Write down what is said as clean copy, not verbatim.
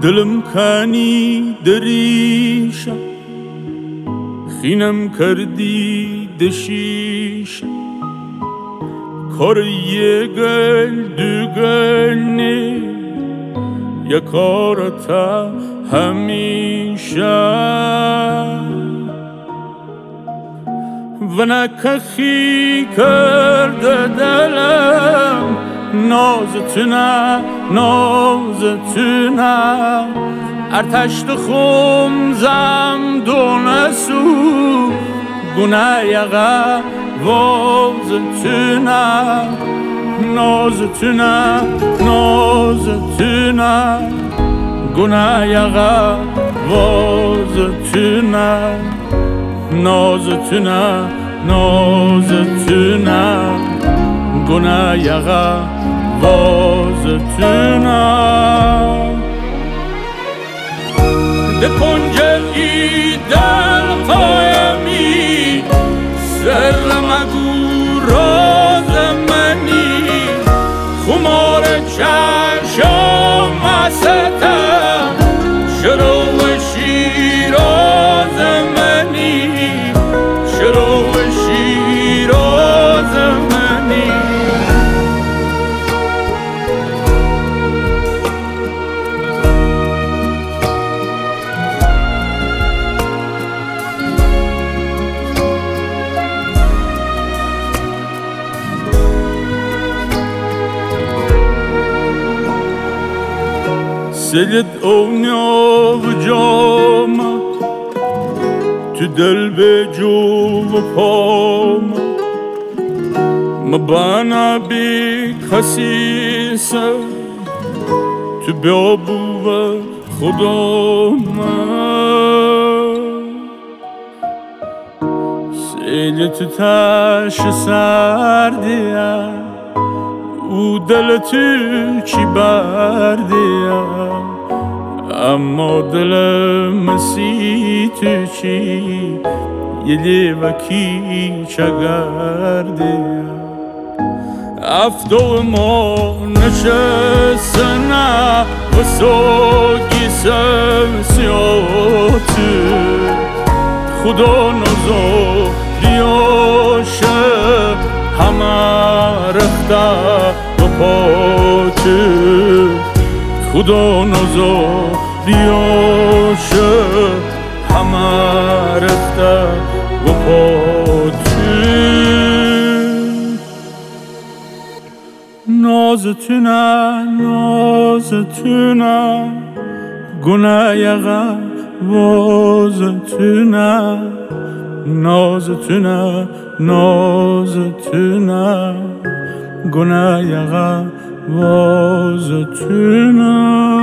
دلم کنی دریشم خینم کردی دشیشم کار یه گل دو گل نی یکارتا همیشه و نکخی کرده دلم نازتونه نازتونه ارتشت خمزم دونسو گونه یقه وازتونه نازتونه نازتونه گونه یقه وازتونه نازتونه نازتونه گونه یقه وازتونه ده کنج ای دل قایمی سر مگو راز منی خمار چشم مستم شروع شیراز منی شروع شیراز منی سلت اونیا و جامه تو دل به جو و پام مبانا بی خسیسه تو بیابو و خدامه سلت تش سردیه او دل تو چی بردیه اما دل مسی تو چی یه لیوکی چگردیه افتو ما نشستنه و سوگی سمسیاتو خدا نزا دیاشه همه رخته و پاتو خدا نزا دیاشه همه رخته و پاتو نازتونه نازتونه گونه یقه وازتونه نازتونه نازتونه گونه یقه وازتونه